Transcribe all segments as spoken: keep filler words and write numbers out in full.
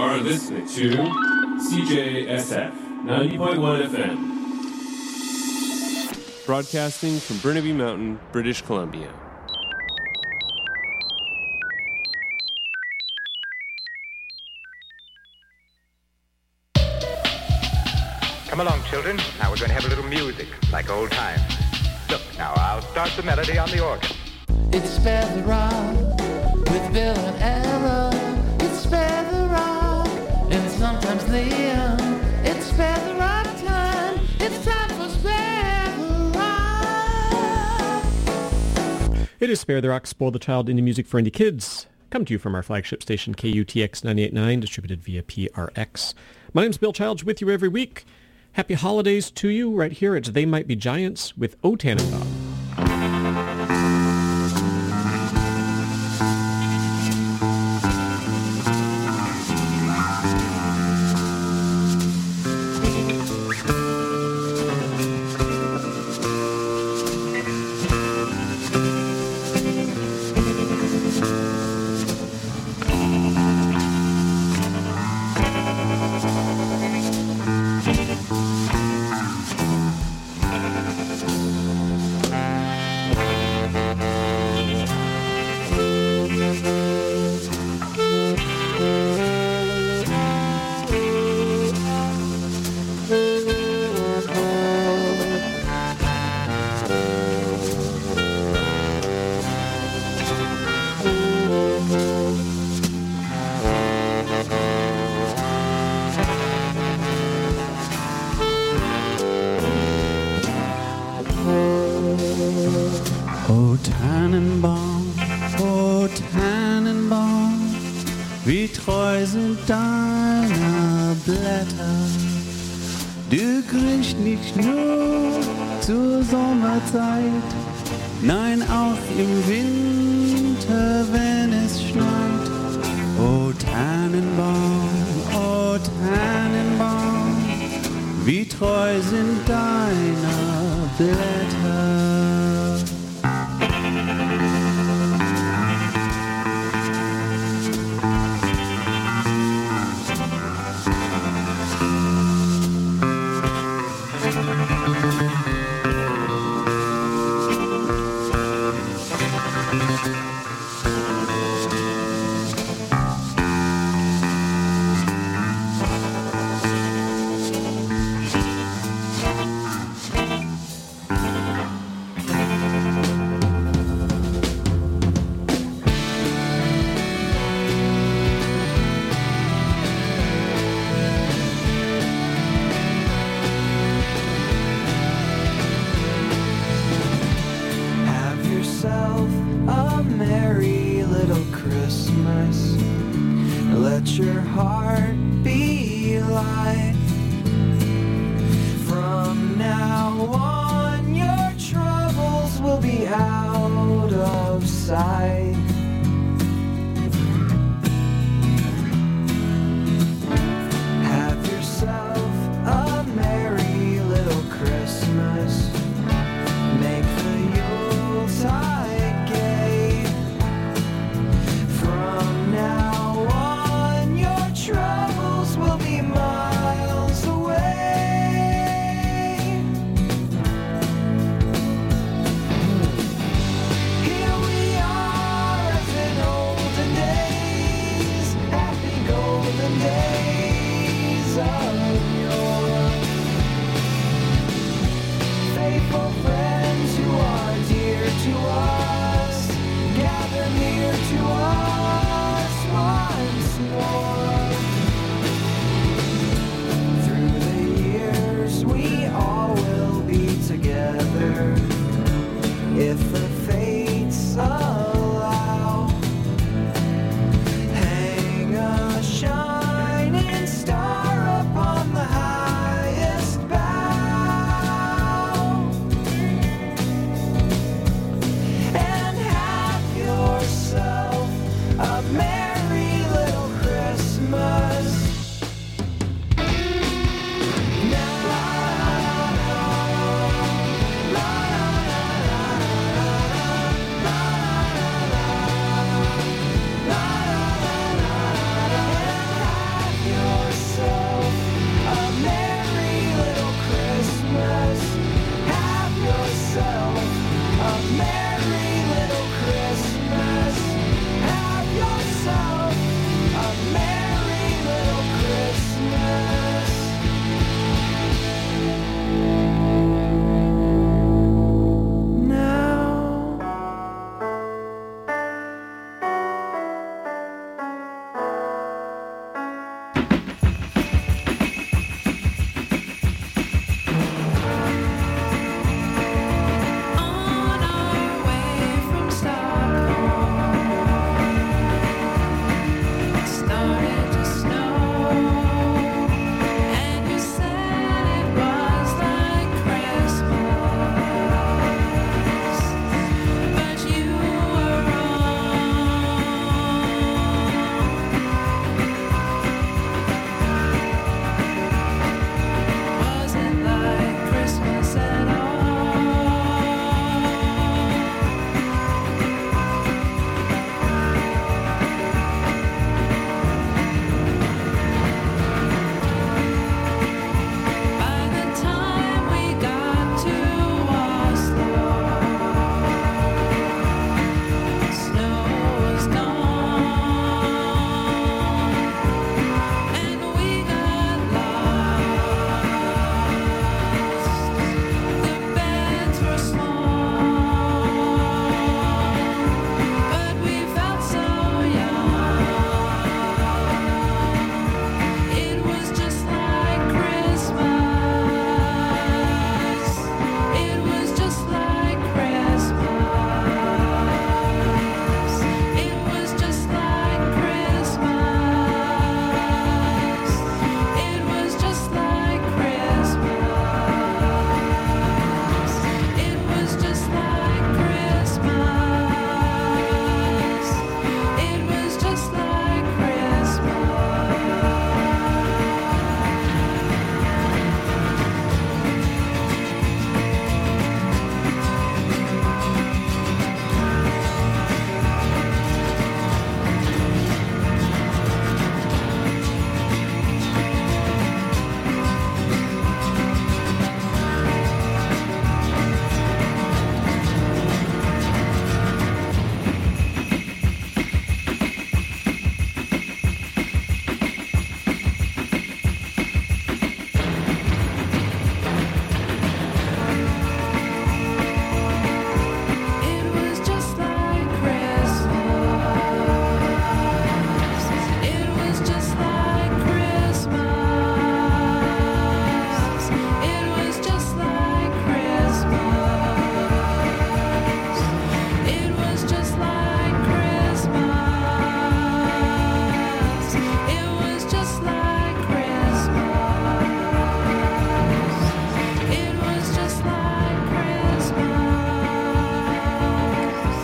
are listening to C J S F ninety point one F M, broadcasting from Burnaby Mountain, British Columbia. Come along, children. Now we're going to have a little music, like old times. Look, now I'll start the melody on the organ. It's Spare the Rock with Bill and Ella. It's Spare the Rock, and sometimes Liam. It's Spare the Rock time. It's time for Spare the Rock. It is Spare the Rock, Spoil the Child indie music for indie kids. Come to you from our flagship station, K U T X ninety-eight point nine, distributed via P R X. My name's Bill Childs, with you every week. Happy holidays to you right here at They Might Be Giants with O Tannenbaum. Nein, auch im Winter, wenn es schneit. O Tannenbaum, o Tannenbaum, wie treu sind deine Blätter.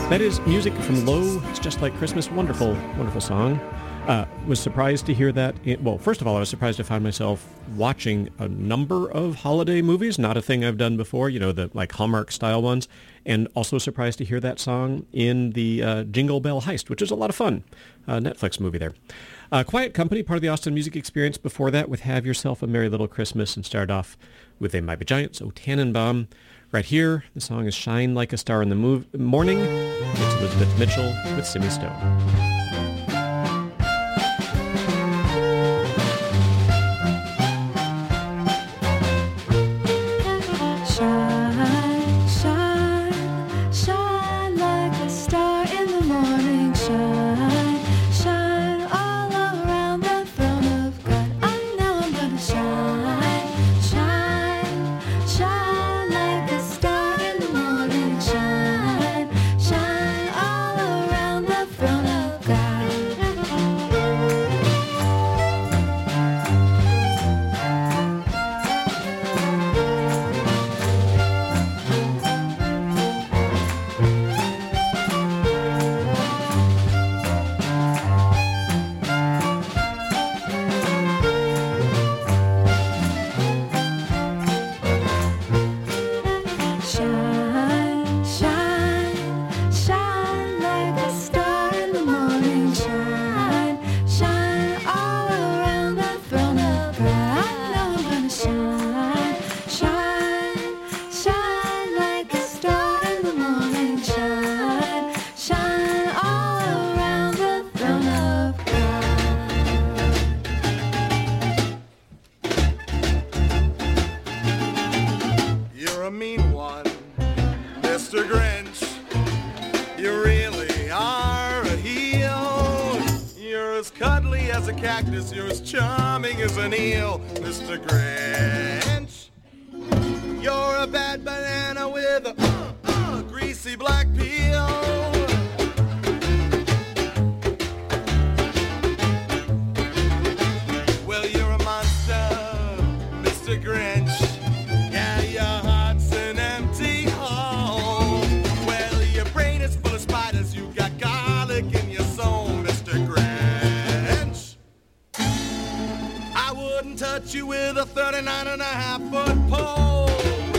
That is music from Low. It's Just Like Christmas. Wonderful, wonderful song. Uh, was surprised to hear that. It, well, first of all, I was surprised to find myself watching a number of holiday movies. Not a thing I've done before, you know, the like Hallmark style ones. And also surprised to hear that song in the uh, Jingle Bell Heist, which is a lot of fun. Uh, Netflix movie there. Uh, Quiet Company, part of the Austin Music Experience. Before that, with Have Yourself a Merry Little Christmas, and started off with a Mighty Giants, O Tannenbaum. Right here, the song is Shine Like a Star in the Move- Morning. It's Elizabeth Mitchell with Simmy Stone. You're as charming as an eel, Mister Grinch. You're a bad banana with a uh, uh, greasy black peel. Well, you're a monster, Mister Grinch. Yeah, your heart's an empty hole. Well, your brain is full of spiders. You got garlic in your soul, Mister Grinch. Touch you with a thirty-nine and a half foot pole.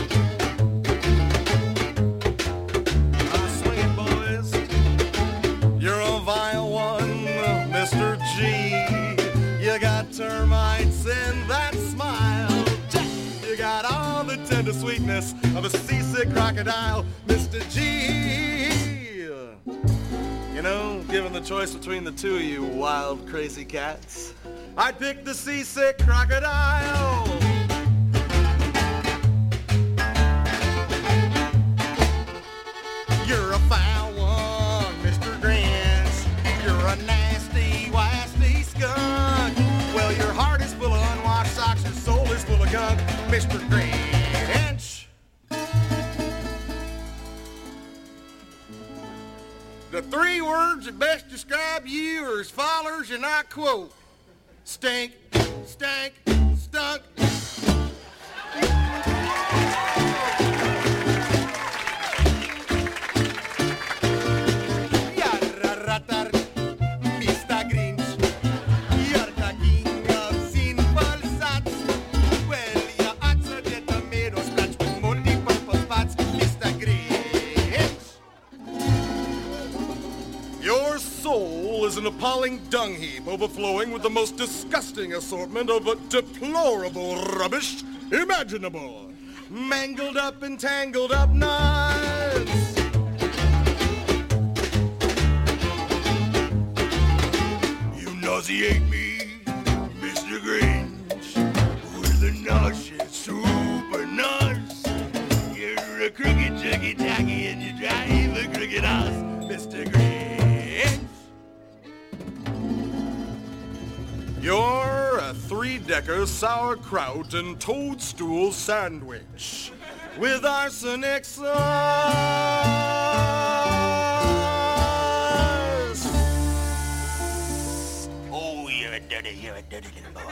I swing it, boys. You're a vile one, Mister G. You got termites in that smile. You got all the tender sweetness of a seasick crocodile, Mister G. You know, given the choice between the two of you wild, crazy cats, I'd pick the seasick crocodile. You're a foul one, Mister Grinch. You're a nasty, wasty skunk. Well, your heart is full of unwashed socks. Your soul is full of gunk, Mister Grinch. The three words that best describe you are as follows, and I quote: stink, stank, stunk. Mister Grinch, you're the king of sinful thoughts. Well, your hearts are the tomato scratch with multi-purpose spots, Mister Grinch. Your soul is an appalling dung heap overflowing with the most disgusting assortment of deplorable rubbish imaginable. Mangled up and tangled up nuts. You nauseate me, Mister Grinch, with a nauseous super nuts. You're a crooked juggy tacky and you drive a crooked house, Mister Grinch. You're a three-decker sauerkraut and toadstool sandwich with arsenic sauce. Oh, you're a dirty, you're a dirty little boy.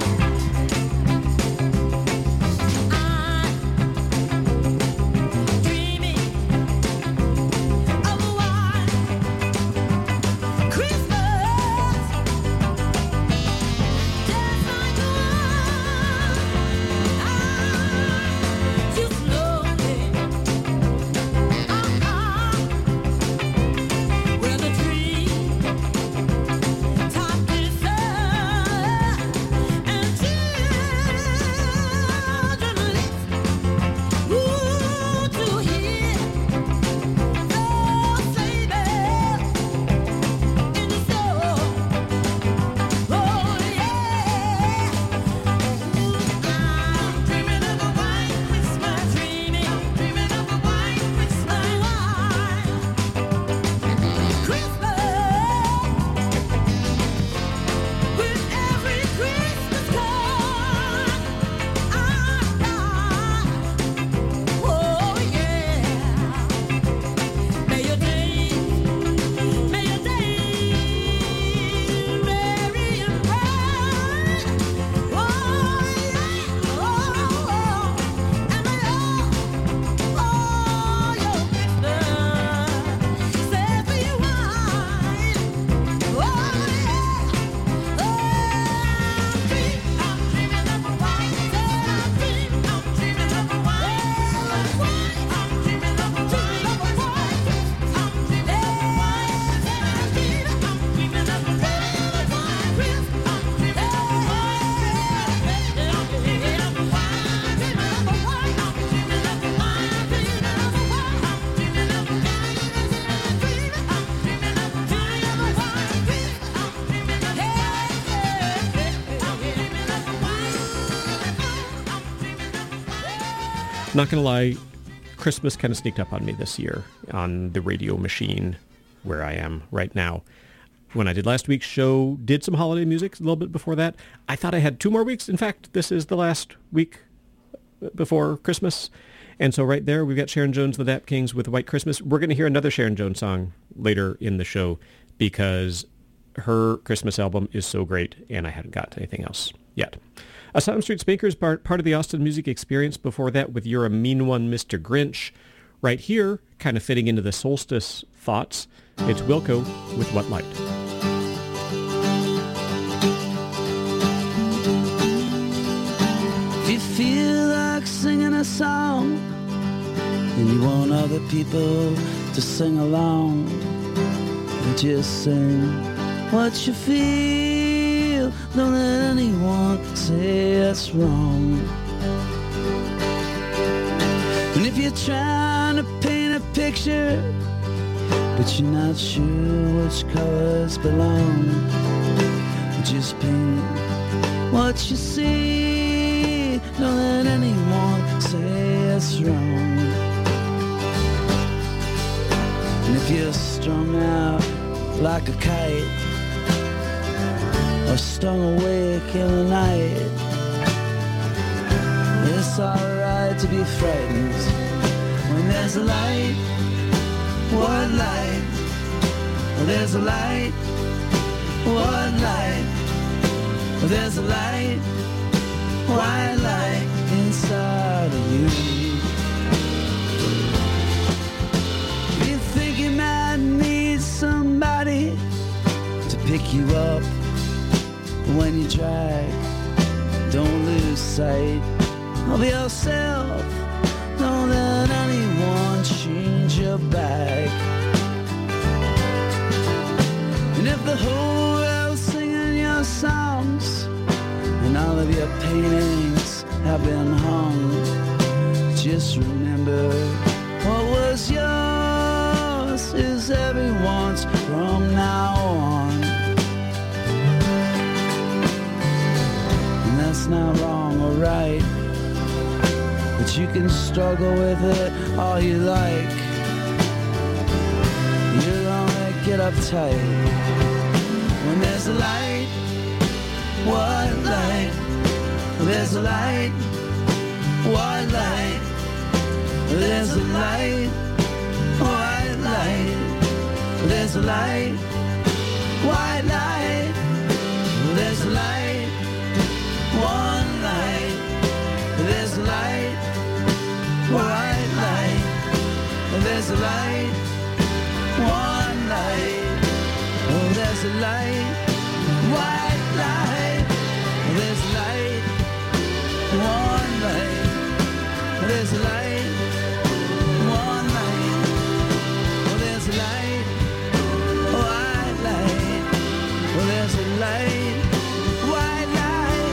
I Not going to lie, Christmas kind of sneaked up on me this year on the radio machine where I am right now. When I did last week's show, did some holiday music a little bit before that. I thought I had two more weeks. In fact, this is the last week before Christmas. And so right there, we've got Sharon Jones, the Dap Kings with White Christmas. We're going to hear another Sharon Jones song later in the show because her Christmas album is so great, and I hadn't got anything else yet. Asylum Street Speakers, part, part of the Austin Music Experience. Before that, with You're a Mean One, Mister Grinch. Right here, kind of fitting into the solstice thoughts, it's Wilco with What Light. If you feel like singing a song and you want other people to sing along, just sing what you feel. Don't let anyone say it's wrong. And if you're trying to paint a picture but you're not sure which colors belong, just paint what you see. Don't let anyone say it's wrong. And if you're strung out like a kite or stung awake in the night, it's alright to be frightened when there's a light. What light? Well, there's a light. What light? Well, there's a light. White light inside of you. You think you might need somebody to pick you up when you drag. Don't lose sight of yourself. Don't let anyone change your back. And if the whole world's singing your songs and all of your paintings have been hung, just remember what was yours is everyone's from now on. And that's not wrong or right, but you can struggle with it all you like. You only get uptight when there's a light. What light? There's a light. What light? There's a light. White light. There's a light. White light. There's a light. One light. There's a light. White light. There's a light. One light. Oh, there's a light. White light. There's a light. One light. There's a light. One light. Oh, there's a light. White light. Oh, there's a light. White light.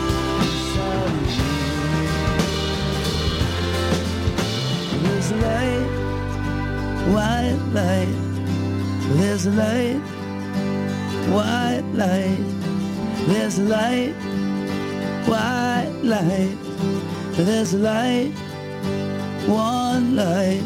There's a light. White light. There's a light. White light. There's a light. White light. There's a light. One light.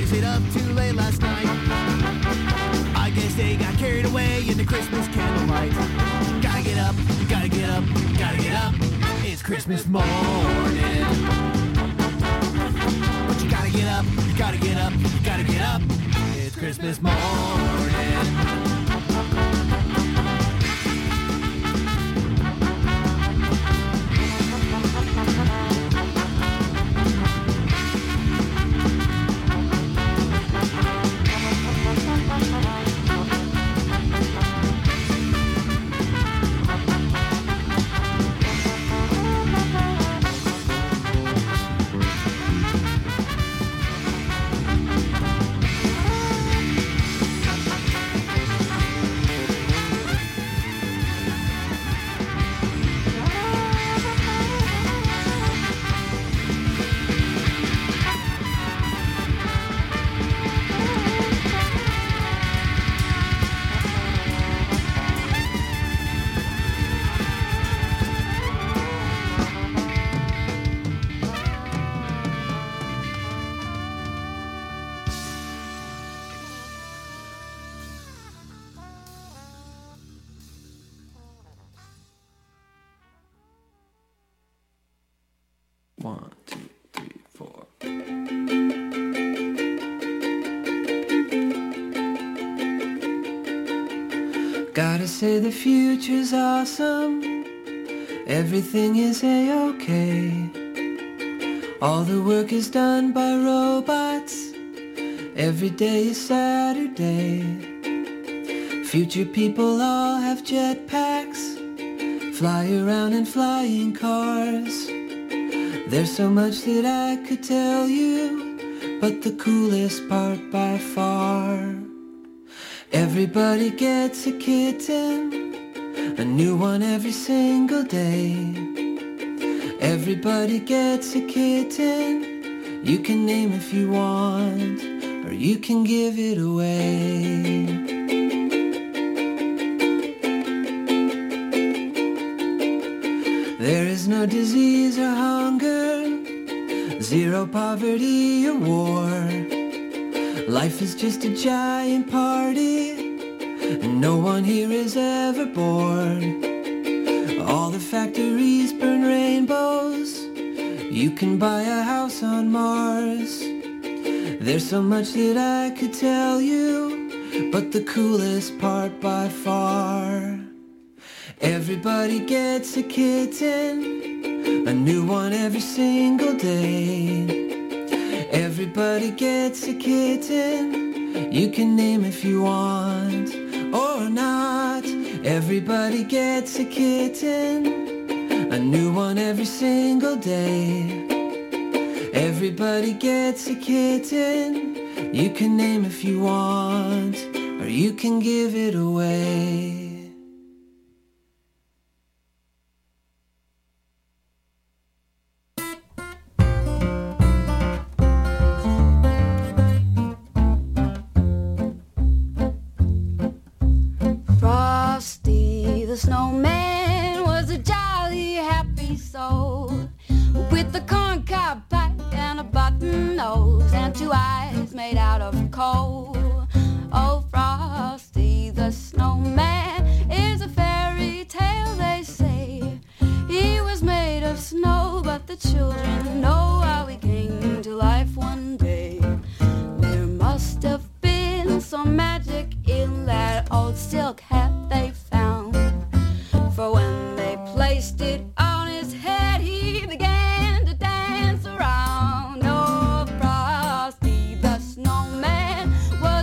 stayed up too late last night. I guess they got carried away in the Christmas candlelight. Gotta get up, gotta get up, gotta get up. It's Christmas morning. But you gotta get up, you gotta get up, you gotta get up. It's Christmas morning. One, two, three, four. Gotta say the future's awesome. Everything is a-okay. All the work is done by robots. Every day is Saturday. Future people all have jetpacks. Fly around in flying cars. There's so much that I could tell you, but the coolest part by far. Everybody gets a kitten, a new one every single day. Everybody gets a kitten, you can name if you want, or you can give it away. There is no disease or hunger, zero poverty or war. Life is just a giant party, and no one here is ever bored. All the factories burn rainbows, you can buy a house on Mars. There's so much that I could tell you, but the coolest part by far. Everybody gets a kitten, a new one every single day. Everybody gets a kitten, you can name if you want or not. Everybody gets a kitten, a new one every single day. Everybody gets a kitten, you can name if you want, or you can give it away. Frosty the snowman was a jolly happy soul, with a corncob pipe and a button nose and two eyes made out of coal. Oh, Frosty the snowman is a fairy tale, they say. He was made of snow, but the children know how he came to life one day. There must have been some magic in that old silk hat they found, for when they placed it on his head, he began to dance around. Oh, Frosty the snowman was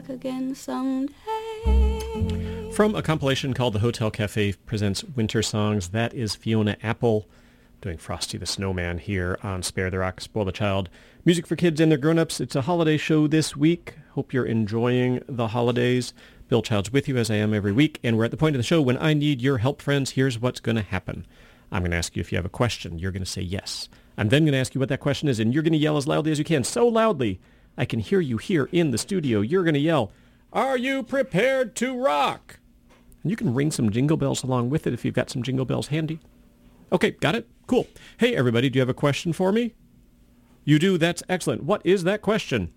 again someday. From a compilation called The Hotel Cafe Presents Winter Songs, that is Fiona Apple doing Frosty the Snowman here on Spare the Rock, Spoil the Child. Music for kids and their grown-ups. It's a holiday show this week. Hope you're enjoying the holidays. Bill Child's with you as I am every week, and we're at the point of the show when I need your help, friends. Here's what's going to happen. I'm going to ask you if you have a question. You're going to say yes. I'm then going to ask you what that question is, and you're going to yell as loudly as you can, so loudly I can hear you here in the studio. You're going to yell, "Are you prepared to rock?" And you can ring some jingle bells along with it if you've got some jingle bells handy. Okay, got it? Cool. Hey, everybody, do you have a question for me? You do? That's excellent. What is that question?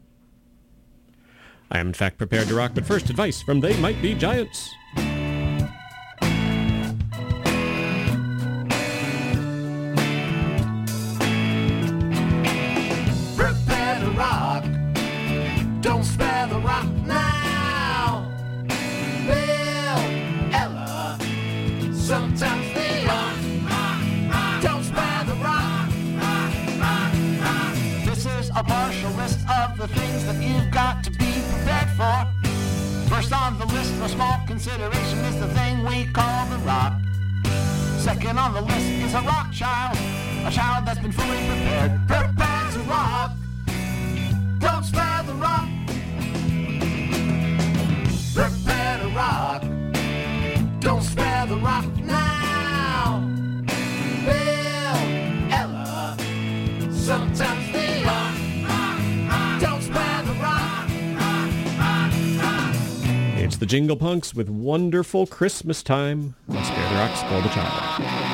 I am, in fact, prepared to rock, but first, advice from They Might Be Giants. Prepare to rock. Don't spare the rock now. Bill, Ella, sometimes they are. Don't spare the rock. This is a partial list of the things that you've got to be prepared for. First on the list for small consideration is the thing we call the rock. Second on the list is a rock child, a child that's been fully prepared. Prepare to rock. Don't spare the rock. Prepare to rock. Don't spare the rock now. Bill, Ella, sometimes they are. Don't spare the rock. It's the Jingle Punks with Wonderful Christmas Time on Spare the Rock, Spoil the Child.